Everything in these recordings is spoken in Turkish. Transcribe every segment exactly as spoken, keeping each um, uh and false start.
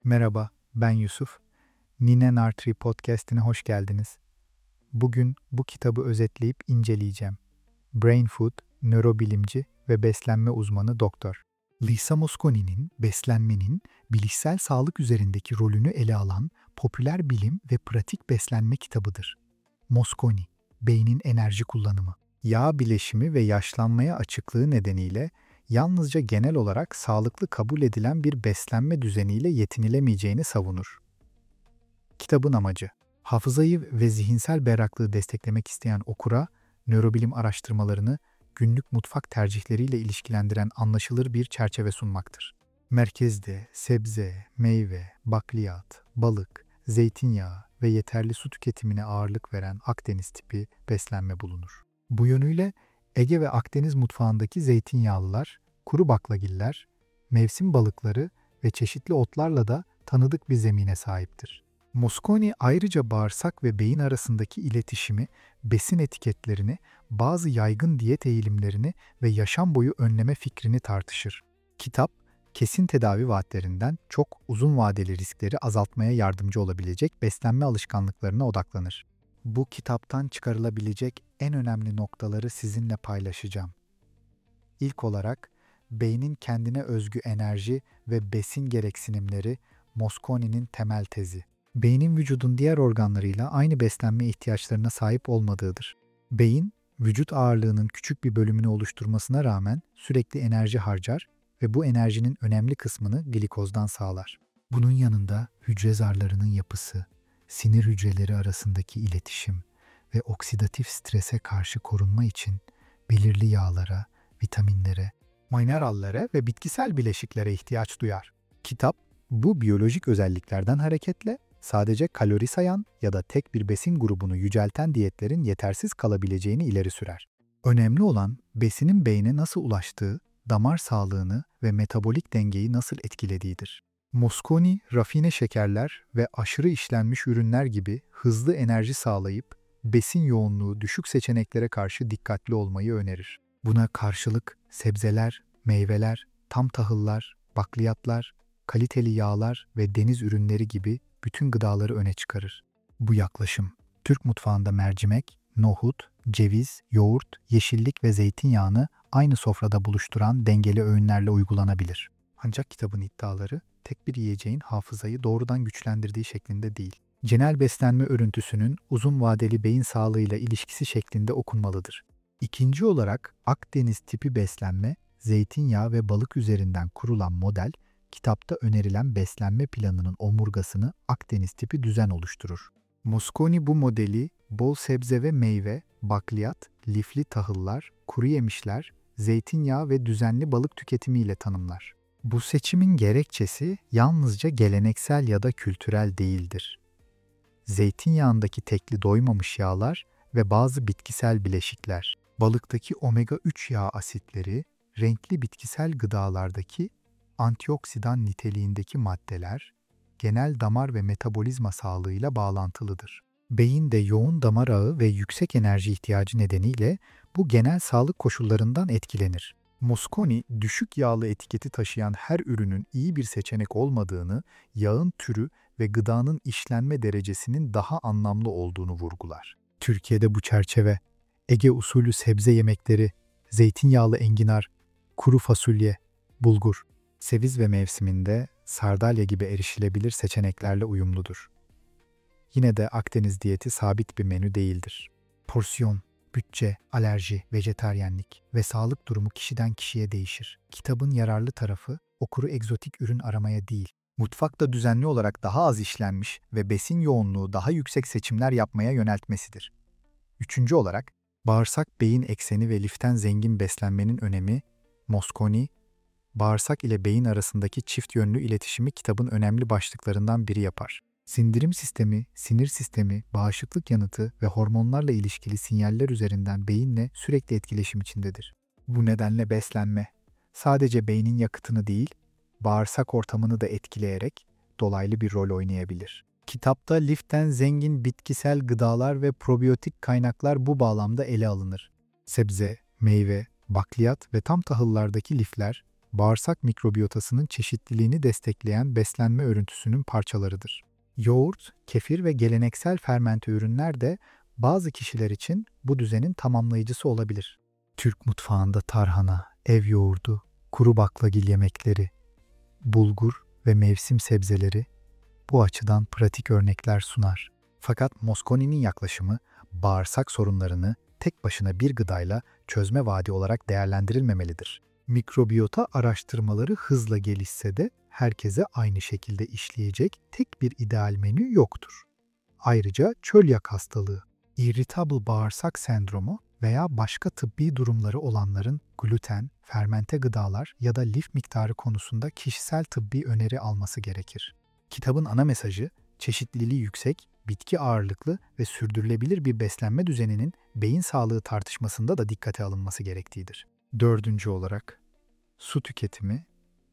Merhaba, ben Yusuf. Nine Nartri Podcast'ine hoş geldiniz. Bugün bu kitabı özetleyip inceleyeceğim. Brain Food, nörobilimci ve beslenme uzmanı doktor Lisa Mosconi'nin beslenmenin bilişsel sağlık üzerindeki rolünü ele alan popüler bilim ve pratik beslenme kitabıdır. Mosconi, beynin enerji kullanımı, yağ bileşimi ve yaşlanmaya açıklığı nedeniyle yalnızca genel olarak sağlıklı kabul edilen bir beslenme düzeniyle yetinilemeyeceğini savunur. Kitabın amacı, hafızayı ve zihinsel berraklığı desteklemek isteyen okura, nörobilim araştırmalarını günlük mutfak tercihleriyle ilişkilendiren anlaşılır bir çerçeve sunmaktır. Merkezde sebze, meyve, bakliyat, balık, zeytinyağı ve yeterli su tüketimine ağırlık veren Akdeniz tipi beslenme bulunur. Bu yönüyle Ege ve Akdeniz mutfağındaki zeytinyağlılar, kuru baklagiller, mevsim balıkları ve çeşitli otlarla da tanıdık bir zemine sahiptir. Mosconi ayrıca bağırsak ve beyin arasındaki iletişimi, besin etiketlerini, bazı yaygın diyet eğilimlerini ve yaşam boyu önleme fikrini tartışır. Kitap, kesin tedavi vaatlerinden çok uzun vadeli riskleri azaltmaya yardımcı olabilecek beslenme alışkanlıklarına odaklanır. Bu kitaptan çıkarılabilecek en önemli noktaları sizinle paylaşacağım. İlk olarak, beynin kendine özgü enerji ve besin gereksinimleri Mosconi'nin temel tezi. Beynin vücudun diğer organlarıyla aynı beslenme ihtiyaçlarına sahip olmadığıdır. Beyin, vücut ağırlığının küçük bir bölümünü oluşturmasına rağmen sürekli enerji harcar ve bu enerjinin önemli kısmını glikozdan sağlar. Bunun yanında hücre zarlarının yapısı, sinir hücreleri arasındaki iletişim ve oksidatif strese karşı korunma için belirli yağlara, vitaminlere, minerallere ve bitkisel bileşiklere ihtiyaç duyar. Kitap, bu biyolojik özelliklerden hareketle sadece kalori sayan ya da tek bir besin grubunu yücelten diyetlerin yetersiz kalabileceğini ileri sürer. Önemli olan besinin beyne nasıl ulaştığı, damar sağlığını ve metabolik dengeyi nasıl etkilediğidir. Mosconi, rafine şekerler ve aşırı işlenmiş ürünler gibi hızlı enerji sağlayıp besin yoğunluğu düşük seçeneklere karşı dikkatli olmayı önerir. Buna karşılık sebzeler, meyveler, tam tahıllar, bakliyatlar, kaliteli yağlar ve deniz ürünleri gibi bütün gıdaları öne çıkarır. Bu yaklaşım, Türk mutfağında mercimek, nohut, ceviz, yoğurt, yeşillik ve zeytinyağını aynı sofrada buluşturan dengeli öğünlerle uygulanabilir. Ancak kitabın iddiaları, tek bir yiyeceğin hafızayı doğrudan güçlendirdiği şeklinde değil. Genel beslenme örüntüsünün uzun vadeli beyin sağlığıyla ilişkisi şeklinde okunmalıdır. İkinci olarak Akdeniz tipi beslenme, zeytinyağı ve balık üzerinden kurulan model, kitapta önerilen beslenme planının omurgasını Akdeniz tipi düzen oluşturur. Mosconi bu modeli bol sebze ve meyve, bakliyat, lifli tahıllar, kuru yemişler, zeytinyağı ve düzenli balık tüketimiyle tanımlar. Bu seçimin gerekçesi yalnızca geleneksel ya da kültürel değildir. Zeytinyağındaki tekli doymamış yağlar ve bazı bitkisel bileşikler, balıktaki omega üç yağ asitleri, renkli bitkisel gıdalardaki antioksidan niteliğindeki maddeler, genel damar ve metabolizma sağlığıyla bağlantılıdır. Beyin de yoğun damar ağı ve yüksek enerji ihtiyacı nedeniyle bu genel sağlık koşullarından etkilenir. Mosconi, düşük yağlı etiketi taşıyan her ürünün iyi bir seçenek olmadığını, yağın türü ve gıdanın işlenme derecesinin daha anlamlı olduğunu vurgular. Türkiye'de bu çerçeve, Ege usulü sebze yemekleri, zeytinyağlı enginar, kuru fasulye, bulgur, seviz ve mevsiminde sardalya gibi erişilebilir seçeneklerle uyumludur. Yine de Akdeniz diyeti sabit bir menü değildir. Porsiyon, bütçe, alerji, vejetaryenlik ve sağlık durumu kişiden kişiye değişir. Kitabın yararlı tarafı, okuru egzotik ürün aramaya değil, mutfakta düzenli olarak daha az işlenmiş ve besin yoğunluğu daha yüksek seçimler yapmaya yöneltmesidir. Üçüncü olarak, bağırsak beyin ekseni ve liften zengin beslenmenin önemi, Mosconi, bağırsak ile beyin arasındaki çift yönlü iletişimi kitabın önemli başlıklarından biri yapar. Sindirim sistemi, sinir sistemi, bağışıklık yanıtı ve hormonlarla ilişkili sinyaller üzerinden beyinle sürekli etkileşim içindedir. Bu nedenle beslenme, sadece beynin yakıtını değil, bağırsak ortamını da etkileyerek dolaylı bir rol oynayabilir. Kitapta liften zengin bitkisel gıdalar ve probiyotik kaynaklar bu bağlamda ele alınır. Sebze, meyve, bakliyat ve tam tahıllardaki lifler, bağırsak mikrobiyotasının çeşitliliğini destekleyen beslenme örüntüsünün parçalarıdır. Yoğurt, kefir ve geleneksel fermente ürünler de bazı kişiler için bu düzenin tamamlayıcısı olabilir. Türk mutfağında tarhana, ev yoğurdu, kuru baklagil yemekleri, bulgur ve mevsim sebzeleri bu açıdan pratik örnekler sunar. Fakat Mosconi'nin yaklaşımı bağırsak sorunlarını tek başına bir gıdayla çözme vaadi olarak değerlendirilmemelidir. Mikrobiyota araştırmaları hızla gelişse de herkese aynı şekilde işleyecek tek bir ideal menü yoktur. Ayrıca çölyak hastalığı, irritable bağırsak sendromu veya başka tıbbi durumları olanların gluten, fermente gıdalar ya da lif miktarı konusunda kişisel tıbbi öneri alması gerekir. Kitabın ana mesajı, çeşitliliği yüksek, bitki ağırlıklı ve sürdürülebilir bir beslenme düzeninin beyin sağlığı tartışmasında da dikkate alınması gerektiğidir. Dördüncü olarak, su tüketimi,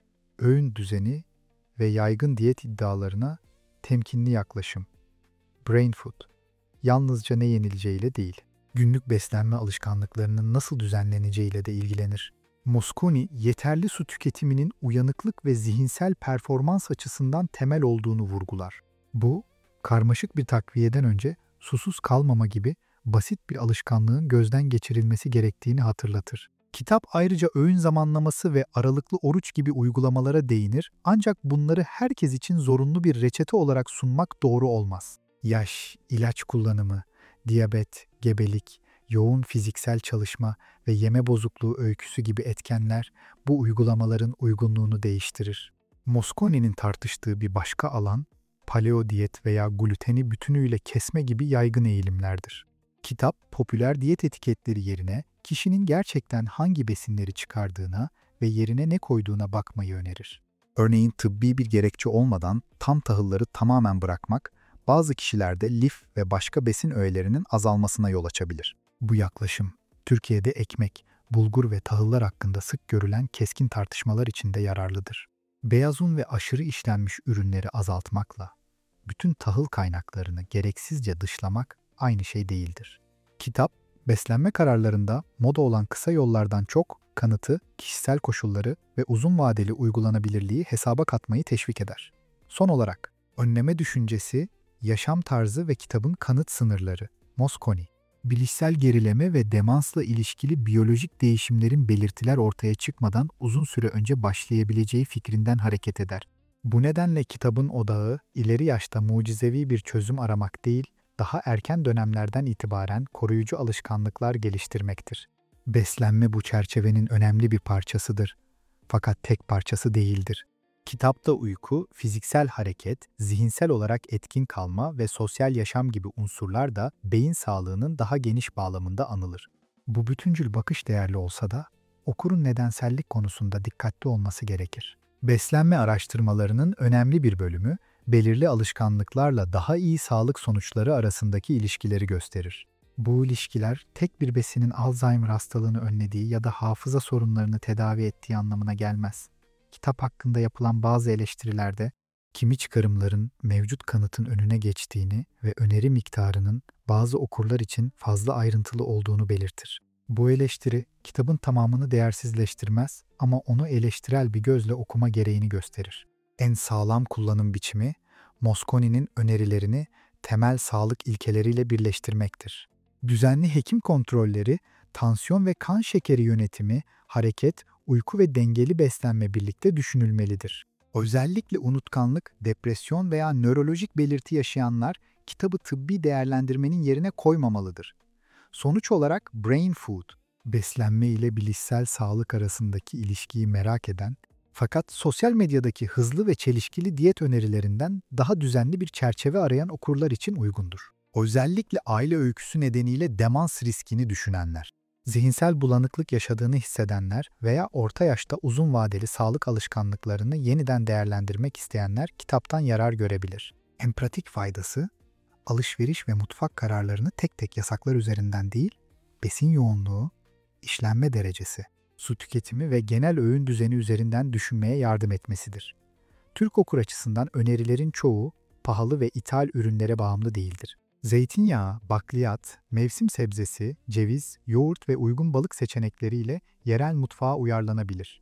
öğün düzeni ve yaygın diyet iddialarına temkinli yaklaşım. Brain food, yalnızca ne yenileceğiyle değil, günlük beslenme alışkanlıklarının nasıl düzenleneceğiyle de ilgilenir. Mosconi, yeterli su tüketiminin uyanıklık ve zihinsel performans açısından temel olduğunu vurgular. Bu, karmaşık bir takviyeden önce susuz kalmama gibi basit bir alışkanlığın gözden geçirilmesi gerektiğini hatırlatır. Kitap ayrıca öğün zamanlaması ve aralıklı oruç gibi uygulamalara değinir, ancak bunları herkes için zorunlu bir reçete olarak sunmak doğru olmaz. Yaş, ilaç kullanımı, diyabet, gebelik, yoğun fiziksel çalışma ve yeme bozukluğu öyküsü gibi etkenler bu uygulamaların uygunluğunu değiştirir. Mosconi'nin tartıştığı bir başka alan, paleo diyet veya gluteni bütünüyle kesme gibi yaygın eğilimlerdir. Kitap, popüler diyet etiketleri yerine kişinin gerçekten hangi besinleri çıkardığına ve yerine ne koyduğuna bakmayı önerir. Örneğin tıbbi bir gerekçe olmadan tam tahılları tamamen bırakmak, bazı kişilerde lif ve başka besin öğelerinin azalmasına yol açabilir. Bu yaklaşım, Türkiye'de ekmek, bulgur ve tahıllar hakkında sık görülen keskin tartışmalar içinde yararlıdır. Beyaz un ve aşırı işlenmiş ürünleri azaltmakla, bütün tahıl kaynaklarını gereksizce dışlamak aynı şey değildir. Kitap, beslenme kararlarında moda olan kısa yollardan çok kanıtı, kişisel koşulları ve uzun vadeli uygulanabilirliği hesaba katmayı teşvik eder. Son olarak, önleme düşüncesi, yaşam tarzı ve kitabın kanıt sınırları, Mosconi, bilişsel gerileme ve demansla ilişkili biyolojik değişimlerin belirtiler ortaya çıkmadan uzun süre önce başlayabileceği fikrinden hareket eder. Bu nedenle kitabın odağı, ileri yaşta mucizevi bir çözüm aramak değil, daha erken dönemlerden itibaren koruyucu alışkanlıklar geliştirmektir. Beslenme bu çerçevenin önemli bir parçasıdır. Fakat tek parçası değildir. Kitapta uyku, fiziksel hareket, zihinsel olarak etkin kalma ve sosyal yaşam gibi unsurlar da beyin sağlığının daha geniş bağlamında anılır. Bu bütüncül bakış değerli olsa da okurun nedensellik konusunda dikkatli olması gerekir. Beslenme araştırmalarının önemli bir bölümü, belirli alışkanlıklarla daha iyi sağlık sonuçları arasındaki ilişkileri gösterir. Bu ilişkiler tek bir besinin Alzheimer hastalığını önlediği ya da hafıza sorunlarını tedavi ettiği anlamına gelmez. Kitap hakkında yapılan bazı eleştirilerde kimi çıkarımların mevcut kanıtın önüne geçtiğini ve öneri miktarının bazı okurlar için fazla ayrıntılı olduğunu belirtir. Bu eleştiri kitabın tamamını değersizleştirmez ama onu eleştirel bir gözle okuma gereğini gösterir. En sağlam kullanım biçimi, Mosconi'nin önerilerini temel sağlık ilkeleriyle birleştirmektir. Düzenli hekim kontrolleri, tansiyon ve kan şekeri yönetimi, hareket, uyku ve dengeli beslenme birlikte düşünülmelidir. Özellikle unutkanlık, depresyon veya nörolojik belirti yaşayanlar kitabı tıbbi değerlendirmenin yerine koymamalıdır. Sonuç olarak Brain Food, beslenme ile bilişsel sağlık arasındaki ilişkiyi merak eden, fakat sosyal medyadaki hızlı ve çelişkili diyet önerilerinden daha düzenli bir çerçeve arayan okurlar için uygundur. Özellikle aile öyküsü nedeniyle demans riskini düşünenler, zihinsel bulanıklık yaşadığını hissedenler veya orta yaşta uzun vadeli sağlık alışkanlıklarını yeniden değerlendirmek isteyenler kitaptan yarar görebilir. En pratik faydası, alışveriş ve mutfak kararlarını tek tek yasaklar üzerinden değil, besin yoğunluğu, işlenme derecesi, su tüketimi ve genel öğün düzeni üzerinden düşünmeye yardım etmesidir. Türk okur açısından önerilerin çoğu pahalı ve ithal ürünlere bağımlı değildir. Zeytinyağı, bakliyat, mevsim sebzesi, ceviz, yoğurt ve uygun balık seçenekleriyle yerel mutfağa uyarlanabilir.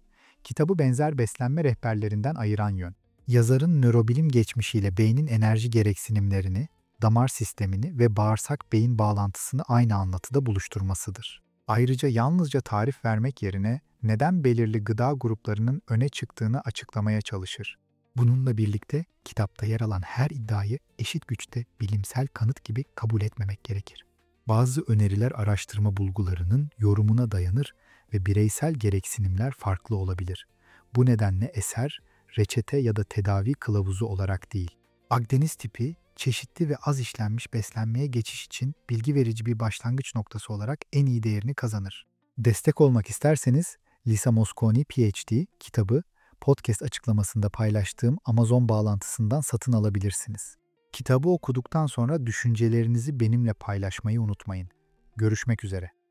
Kitabı benzer beslenme rehberlerinden ayıran yön. Yazarın nörobilim geçmişiyle beynin enerji gereksinimlerini, damar sistemini ve bağırsak-beyin bağlantısını aynı anlatıda buluşturmasıdır. Ayrıca yalnızca tarif vermek yerine neden belirli gıda gruplarının öne çıktığını açıklamaya çalışır. Bununla birlikte kitapta yer alan her iddiayı eşit güçte bilimsel kanıt gibi kabul etmemek gerekir. Bazı öneriler araştırma bulgularının yorumuna dayanır ve bireysel gereksinimler farklı olabilir. Bu nedenle eser, reçete ya da tedavi kılavuzu olarak değil. Akdeniz tipi, çeşitli ve az işlenmiş beslenmeye geçiş için bilgi verici bir başlangıç noktası olarak en iyi değerini kazanır. Destek olmak isterseniz Lisa Mosconi P H D kitabı podcast açıklamasında paylaştığım Amazon bağlantısından satın alabilirsiniz. Kitabı okuduktan sonra düşüncelerinizi benimle paylaşmayı unutmayın. Görüşmek üzere.